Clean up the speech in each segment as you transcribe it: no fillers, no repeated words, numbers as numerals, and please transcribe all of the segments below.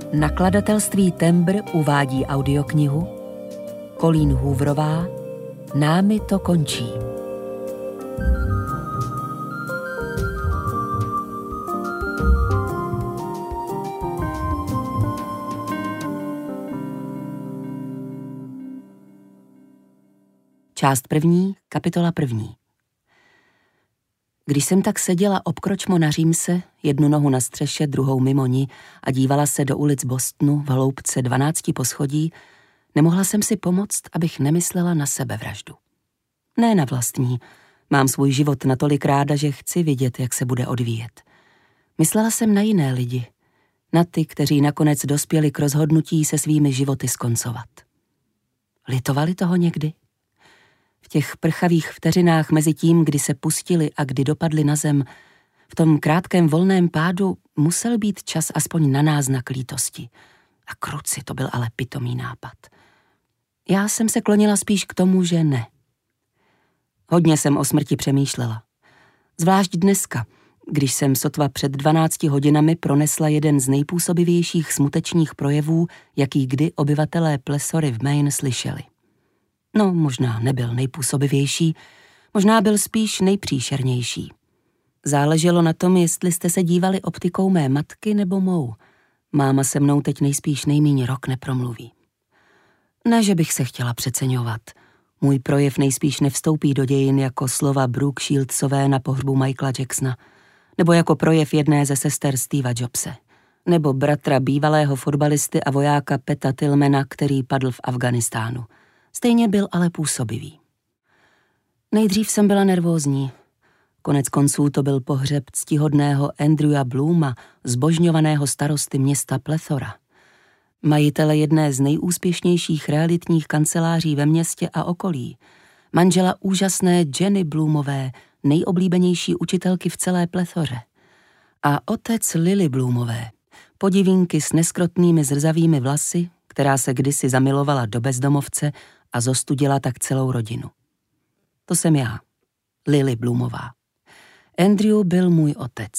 Nakladatelství Tembr uvádí audioknihu Colleen Hooverová Námi to končí. Část první, kapitola první. Když jsem tak seděla obkročmo na římse, jednu nohu na střeše, druhou mimo ní a dívala se do ulic Bostonu v hloubce 12 poschodí, nemohla jsem si pomoct, abych nemyslela na sebevraždu. Ne na vlastní, mám svůj život natolik ráda, že chci vidět, jak se bude odvíjet. Myslela jsem na jiné lidi, na ty, kteří nakonec dospěli k rozhodnutí se svými životy skoncovat. Litovali toho někdy? V těch prchavých vteřinách mezi tím, kdy se pustili a kdy dopadli na zem, v tom krátkém volném pádu musel být čas aspoň na náznak lítosti. A kruci, to byl ale pitomý nápad. Já jsem se klonila spíš k tomu, že ne. Hodně jsem o smrti přemýšlela. Zvlášť dneska, když jsem sotva před 12 hodinami pronesla jeden z nejpůsobivějších smutečních projevů, jaký kdy obyvatelé Plesory v Maine slyšeli. No, možná nebyl nejpůsobivější, možná byl spíš nejpříšernější. Záleželo na tom, jestli jste se dívali optikou mé matky nebo mou. Máma se mnou teď nejspíš nejmíň rok nepromluví. Ne, že bych se chtěla přeceňovat. Můj projev nejspíš nevstoupí do dějin jako slova Brooke Shieldsové na pohřbu Michaela Jacksona, nebo jako projev jedné ze sester Steva Jobse, nebo bratra bývalého fotbalisty a vojáka Peta Tillmana, který padl v Afghánistánu. Stejně byl ale působivý. Nejdřív jsem byla nervózní. Konec konců to byl pohřeb ctihodného Andrewa Blooma, zbožňovaného starosty města Plethora, majitele jedné z nejúspěšnějších realitních kanceláří ve městě a okolí, manžela úžasné Jenny Bloomové, nejoblíbenější učitelky v celé Plethoře, a otec Lily Bloomové, podivínky s neskrotnými zrzavými vlasy, která se kdysi zamilovala do bezdomovce a zostudila tak celou rodinu. To jsem já, Lily Bloomová. Andrew byl můj otec.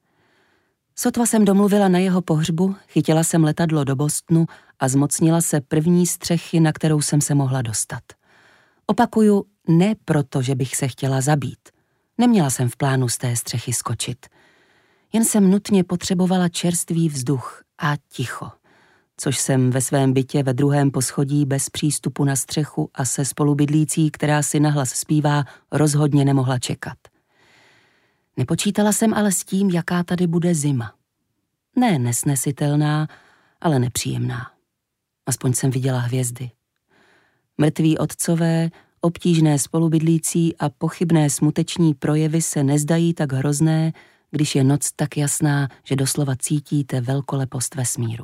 Sotva jsem domluvila na jeho pohřbu, chytila jsem letadlo do Bostonu a zmocnila se první střechy, na kterou jsem se mohla dostat. Opakuju, ne proto, že bych se chtěla zabít. Neměla jsem v plánu z té střechy skočit. Jen jsem nutně potřebovala čerstvý vzduch a ticho, což jsem ve svém bytě ve 2. poschodí bez přístupu na střechu a se spolubydlící, která si nahlas zpívá, rozhodně nemohla čekat. Nepočítala jsem ale s tím, jaká tady bude zima. Ne nesnesitelná, ale nepříjemná. Aspoň jsem viděla hvězdy. Mrtví otcové, obtížné spolubydlící a pochybné smuteční projevy se nezdají tak hrozné, když je noc tak jasná, že doslova cítíte velkolepost vesmíru.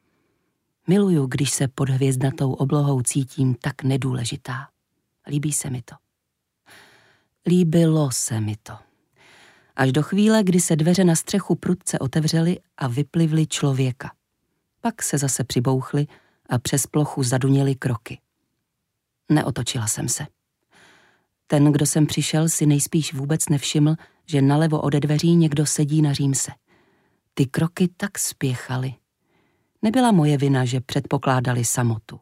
Miluju, když se pod hvězdnatou oblohou cítím tak nedůležitá. Líbí se mi to. Líbilo se mi to. Až do chvíle, kdy se dveře na střechu prudce otevřely a vyplivly člověka. Pak se zase přibouchly a přes plochu zaduněly kroky. Neotočila jsem se. Ten, kdo sem přišel, si nejspíš vůbec nevšiml, že nalevo ode dveří někdo sedí na římse. Ty kroky tak spěchaly. Nebyla moje vina, že předpokládali samotu.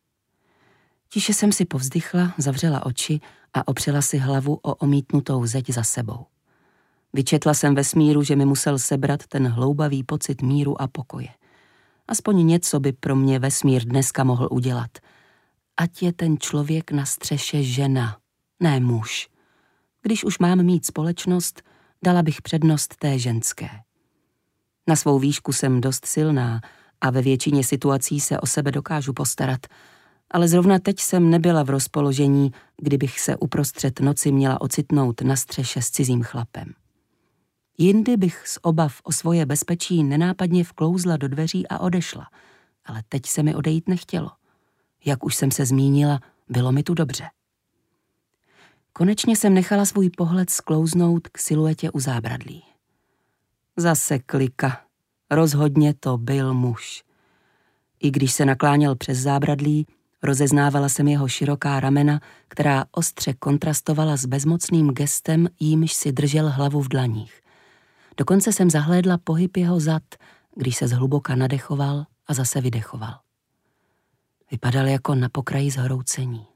Tiše jsem si povzdychla, zavřela oči a opřela si hlavu o omítnutou zeď za sebou. Vyčetla jsem vesmíru, že mi musel sebrat ten hloubavý pocit míru a pokoje. Aspoň něco by pro mě vesmír dneska mohl udělat. Ať je ten člověk na střeše žena, ne muž. Když už mám mít společnost, dala bych přednost té ženské. Na svou výšku jsem dost silná a ve většině situací se o sebe dokážu postarat, ale zrovna teď jsem nebyla v rozpoložení, kdybych se uprostřed noci měla ocitnout na střeše s cizím chlapem. Jindy bych z obav o svoje bezpečí nenápadně vklouzla do dveří a odešla, ale teď se mi odejít nechtělo. Jak už jsem se zmínila, bylo mi tu dobře. Konečně jsem nechala svůj pohled sklouznout k siluetě u zábradlí. Zase klika. Rozhodně to byl muž. I když se nakláněl přes zábradlí, rozeznávala jsem jeho široká ramena, která ostře kontrastovala s bezmocným gestem, jímž si držel hlavu v dlaních. Dokonce jsem zahlédla pohyb jeho zad, když se zhluboka nadechoval a zase vydechoval. Vypadal jako na pokraji zhroucení.